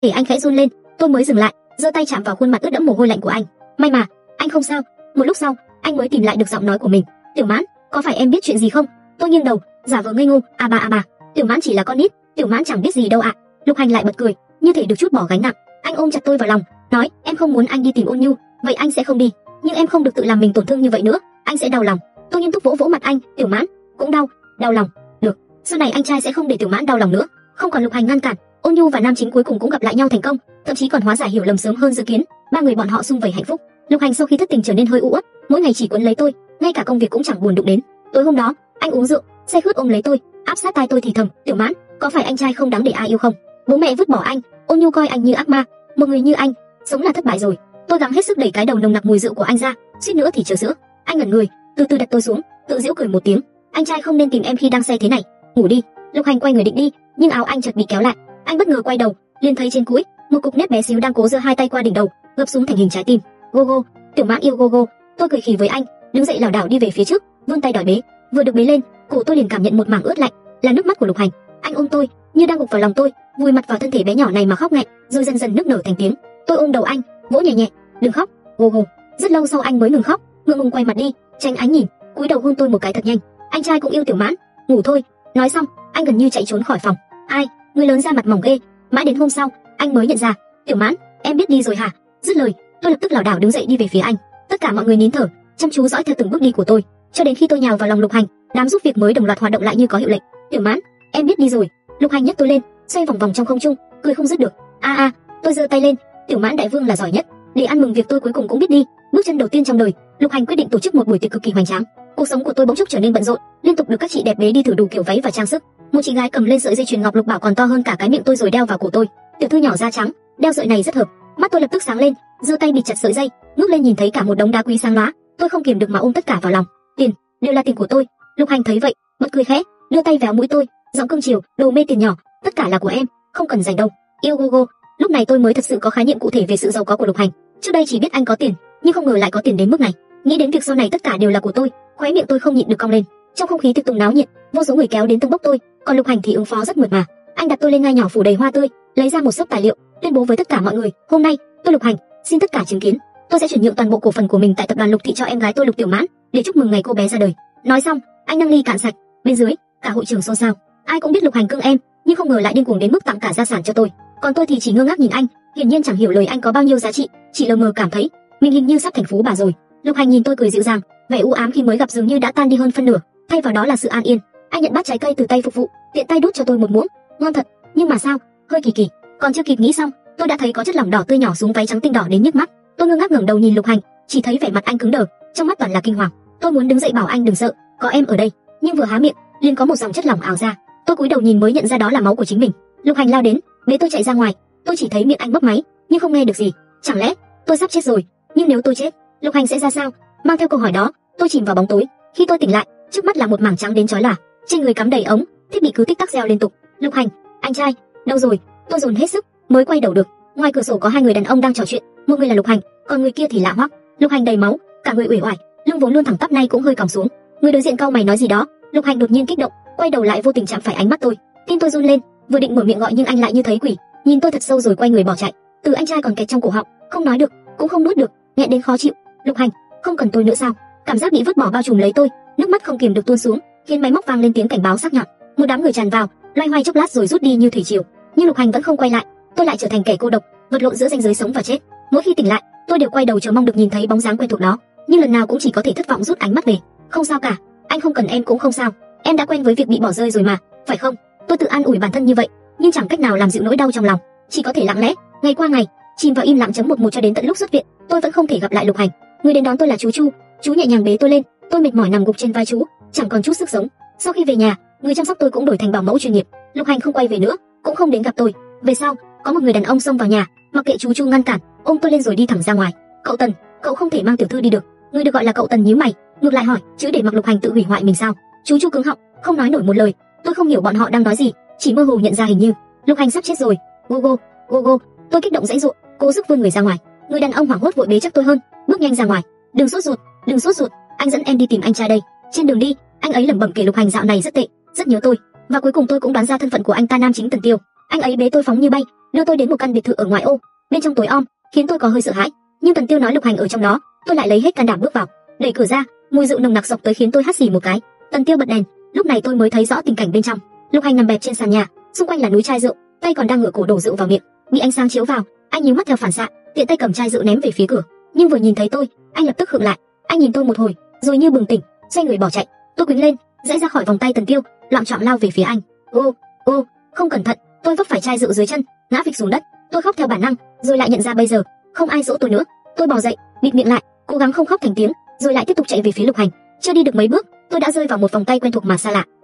Để anh khẽ run lên, tôi mới dừng lại, giơ tay chạm vào khuôn mặt ướt đẫm mồ hôi lạnh của anh. May mà, anh không sao. Một lúc sau, anh mới tìm lại được giọng nói của mình. Tiểu Mãn, có phải em biết chuyện gì không? Tôi nghiêng đầu, giả vờ ngây ngô. À bà. Tiểu Mãn chỉ là con nít, Tiểu Mãn chẳng biết gì đâu ạ. Lục Hành lại bật cười, như thể được chút bỏ gánh nặng. Anh ôm chặt tôi vào lòng, nói, em không muốn anh đi tìm Ôn Nhu, vậy anh sẽ không đi. Nhưng em không được tự làm mình tổn thương như vậy nữa, anh sẽ đau lòng. Tôi nghiêm túc vỗ vỗ mặt anh. Tiểu Mãn cũng đau lòng. Được, sau này anh trai sẽ không để Tiểu Mãn đau lòng nữa. Không còn Lục Hành ngăn cản, Ôn Nhu và Nam Chính cuối cùng cũng gặp lại nhau thành công, thậm chí còn hóa giải hiểu lầm sớm hơn dự kiến. Ba người bọn họ sum vầy hạnh phúc. Lục Hành sau khi thất tình trở nên hơi u uất, mỗi ngày chỉ quấn lấy tôi, ngay cả công việc cũng chẳng buồn đụng đến. Tối hôm đó, anh uống rượu, say khướt ôm lấy tôi, áp sát tai tôi thì thầm, Tiểu Mãn, có phải anh trai không đáng để ai yêu không? Bố mẹ vứt bỏ anh, Ôn Nhu coi anh như ác ma, một người như anh, sống là thất bại rồi. Tôi gắng hết sức đẩy cái đầu nồng nặc mùi rượu của anh ra, suýt nữa thì chờ sữa. Anh ngẩn người, từ từ đặt tôi xuống, tự giễu cười một tiếng. Anh trai không nên tìm em khi đang say thế này. Ngủ đi. Lục Hành quay người định đi, nhưng áo anh chợt bị kéo lại. Anh bất ngờ quay đầu, liền thấy trên cũi một cục nếp bé xíu đang cố giơ hai tay qua đỉnh đầu, gập xuống thành hình trái tim. Gogo, Tiểu Mãn yêu Gogo. Tôi cười khì với anh, đứng dậy lảo đảo đi về phía trước, vươn tay đòi bế. Vừa được bế lên, cổ tôi liền cảm nhận một mảng ướt lạnh, là nước mắt của Lục Hành. Anh ôm tôi, như đang gục vào lòng tôi, vùi mặt vào thân thể bé nhỏ này mà khóc nghẹn, rồi dần dần nức nở thành tiếng. Tôi ôm đầu anh, vỗ nhẹ nhẹ, đừng khóc, Gogo. Rất lâu sau anh mới ngừng khóc, ngượng ngùng quay mặt đi, tránh ánh nhìn, cúi đầu hôn tôi một cái thật nhanh. Anh trai cũng yêu Tiểu Mãn, ngủ thôi. Nói xong, anh gần như chạy trốn khỏi phòng. Ai, người lớn ra mặt mỏng ghê. Mãi đến hôm sau, anh mới nhận ra. Tiểu Mãn, em biết đi rồi hả? Dứt lời, tôi lập tức lảo đảo đứng dậy đi về phía anh. Tất cả mọi người nín thở, chăm chú dõi theo từng bước đi của tôi, cho đến khi tôi nhào vào lòng Lục Hành, đám giúp việc mới đồng loạt hoạt động lại như có hiệu lệnh. Tiểu Mãn, em biết đi rồi. Lục Hành nhấc tôi lên, xoay vòng vòng trong không trung, cười không dứt được. Tôi giơ tay lên. Tiểu Mãn đại vương là giỏi nhất. Để ăn mừng việc tôi cuối cùng cũng biết đi. Bước chân đầu tiên trong đời, Lục Hành quyết định tổ chức một buổi tiệc cực kỳ hoành tráng. Cuộc sống của tôi bỗng chốc trở nên bận rộn, liên tục được các chị đẹp bế đi thử đủ kiểu váy và trang sức. Một chị gái cầm lên sợi dây chuyền ngọc lục bảo còn to hơn cả cái miệng tôi rồi đeo vào cổ tôi. Tiểu thư nhỏ da trắng, đeo sợi này rất hợp. Mắt tôi lập tức sáng lên, giơ tay bịt chặt sợi dây, ngước lên nhìn thấy cả một đống đá quý sáng lóa. Tôi không kiềm được mà ôm tất cả vào lòng. Tiền, đều là tiền của tôi. Lục Hành thấy vậy, bật cười khẽ, đưa tay véo mũi tôi, giọng cưng chiều, đồ mê tiền nhỏ, tất cả là của em, không cần dành đâu. Yêu Gogo. Lúc này tôi mới thật sự có khái niệm cụ thể về sự giàu có của Lục Hành. Trước đây chỉ biết anh có tiền, nhưng không ngờ lại có tiền đến mức này. Nghĩ đến việc sau này tất cả đều là của tôi, khóe miệng tôi không nhịn được cong lên. Trong không khí tiệc tùng náo nhiệt, vô số người kéo đến tâng bốc tôi, còn Lục Hành thì ứng phó rất mượt mà. Anh đặt tôi lên ngai nhỏ phủ đầy hoa tươi, lấy ra một xấp tài liệu, tuyên bố với tất cả mọi người, hôm nay tôi Lục Hành xin tất cả chứng kiến, tôi sẽ chuyển nhượng toàn bộ cổ phần của mình tại tập đoàn Lục Thị cho em gái tôi Lục Tiểu Mãn, để chúc mừng ngày cô bé ra đời. Nói xong, anh nâng ly cạn sạch. Bên dưới, cả hội trường xôn xao. Ai cũng biết Lục Hành cưng em, nhưng không ngờ lại điên cuồng đến mức tặng cả gia sản cho tôi. Còn tôi thì chỉ ngơ ngác nhìn anh, hiển nhiên chẳng hiểu lời anh có bao nhiêu giá trị, chỉ lờ mờ cảm thấy mình hình như sắp thành phú bà rồi. Lục Hành nhìn tôi cười dịu dàng, vẻ u ám khi mới gặp dường như đã tan đi hơn phân nửa, thay vào đó là sự an yên. Anh nhận bát trái cây từ tay phục vụ, tiện tay đút cho tôi một muỗng, ngon thật, nhưng mà sao, hơi kỳ kỳ. Còn chưa kịp nghĩ xong, tôi đã thấy có chất lỏng đỏ tươi nhỏ xuống váy trắng tinh đỏ đến nhức mắt. Tôi ngơ ngác ngẩng đầu nhìn Lục Hành, chỉ thấy vẻ mặt anh cứng đờ, trong mắt toàn là kinh hoàng. Tôi muốn đứng dậy bảo anh đừng sợ, có em ở đây, nhưng vừa há miệng, liền có một dòng chất lỏng ảo ra. Tôi cúi đầu nhìn mới nhận ra đó là máu của chính mình. Lục Hành lao đến, bế tôi chạy ra ngoài. Tôi chỉ thấy miệng anh bấp máy, nhưng không nghe được gì. Chẳng lẽ tôi sắp chết rồi? Nhưng nếu tôi chết, Lục Hành sẽ ra sao? Mang theo câu hỏi đó, tôi chìm vào bóng tối. Khi tôi tỉnh lại, trước mắt là một mảng trắng đến chói lòa, trên người cắm đầy ống, thiết bị cứ tích tắc reo liên tục. Lục Hành, anh trai, đâu rồi? Tôi dồn hết sức mới quay đầu được. Ngoài cửa sổ có hai người đàn ông đang trò chuyện, một người là Lục Hành, còn người kia thì lạ hoắc. Lục Hành đầy máu, cả người uể oải, lưng vốn luôn thẳng tắp nay cũng hơi còng xuống. Người đối diện cau mày nói gì đó, Lục Hành đột nhiên kích động, quay đầu lại vô tình chạm phải ánh mắt tôi. Tim tôi run lên, vừa định mở miệng gọi nhưng anh lại như thấy quỷ, nhìn tôi thật sâu rồi quay người bỏ chạy. Từ anh trai còn kẹt trong cổ họng, không nói được, cũng không nuốt được, nghẹn đến khó chịu. Lục Hành, không cần tôi nữa sao? Cảm giác bị vứt bỏ bao trùm lấy tôi, nước mắt không kiềm được tuôn xuống, khiến máy móc vang lên tiếng cảnh báo sắc nhọn. Một đám người tràn vào, loay hoay chốc lát rồi rút đi như thủy triều, nhưng Lục Hành vẫn không quay lại. Tôi lại trở thành kẻ cô độc, vật lộn giữa ranh giới sống và chết. Mỗi khi tỉnh lại, tôi đều quay đầu chờ mong được nhìn thấy bóng dáng quen thuộc đó, nhưng lần nào cũng chỉ có thể thất vọng rút ánh mắt về. Không sao cả, anh không cần em cũng không sao, em đã quen với việc bị bỏ rơi rồi mà, phải không? Tôi tự an ủi bản thân như vậy, nhưng chẳng cách nào làm dịu nỗi đau trong lòng, chỉ có thể lặng lẽ, ngày qua ngày, chìm vào im lặng chấm 11 cho đến tận lúc xuất viện, tôi vẫn không thể gặp lại Lục Hành. Người đến đón tôi là chú Chu, chú nhẹ nhàng bế tôi lên, tôi mệt mỏi nằm gục trên vai chú, chẳng còn chút sức sống. Sau khi về nhà, người chăm sóc tôi cũng đổi thành bảo mẫu chuyên nghiệp. Lục Hành không quay về nữa, cũng không đến gặp tôi. Về sau, có một người đàn ông xông vào nhà, mặc kệ chú Chu ngăn cản, ôm tôi lên rồi đi thẳng ra ngoài. Cậu Tần, cậu không thể mang tiểu thư đi được. Người được gọi là cậu Tần nhíu mày, ngược lại hỏi, chứ để mặc Lục Hành tự hủy hoại mình sao? Chú Chu cứng họng, không nói nổi một lời. Tôi không hiểu bọn họ đang nói gì, chỉ mơ hồ nhận ra hình như Lục Hành sắp chết rồi. Gogo, Gogo, tôi kích động giãy giụa, cố sức vươn người ra ngoài. Người đàn ông hoảng hốt vội bế chắc tôi hơn, bước nhanh ra ngoài. Đừng sốt ruột, đừng sốt ruột, anh dẫn em đi tìm anh trai đây. Trên đường đi, anh ấy lẩm bẩm kể Lục Hành dạo này rất tệ, rất nhớ tôi, và cuối cùng tôi cũng đoán ra thân phận của anh ta, nam chính Tần Tiêu. Anh ấy bế tôi phóng như bay, đưa tôi đến một căn biệt thự ở ngoại ô, bên trong tối om, khiến tôi có hơi sợ hãi. Nhưng Tần Tiêu nói Lục Hành ở trong đó, tôi lại lấy hết can đảm bước vào. Đẩy cửa ra, mùi rượu nồng nặc xộc tới khiến tôi hắt xì một cái. Tần Tiêu bật đèn, lúc này tôi mới thấy rõ tình cảnh bên trong. Lục Hành nằm bẹp trên sàn nhà, xung quanh là núi chai rượu, tay còn đang ngửa cổ đổ rượu vào miệng. Bị ánh sáng chiếu vào, anh nhíu mắt theo phản xạ, tiện tay cầm chai rượu ném về phía cửa. Nhưng vừa nhìn thấy tôi, anh lập tức khựng lại. Anh nhìn tôi một hồi, rồi như bừng tỉnh, xoay người bỏ chạy. Tôi quýnh lên, giãy ra khỏi vòng tay Tần Tiêu, loạng choạng lao về phía anh. Ô, không cẩn thận, tôi vấp phải chai rượu dưới chân, ngã phịch xuống đất. Tôi khóc theo bản năng, rồi lại nhận ra bây giờ không ai dỗ tôi nữa. Tôi bò dậy, bịt miệng lại, cố gắng không khóc thành tiếng, rồi lại tiếp tục chạy về phía Lục Hành. Chưa đi được mấy bước, tôi đã rơi vào một vòng tay quen thuộc mà xa lạ.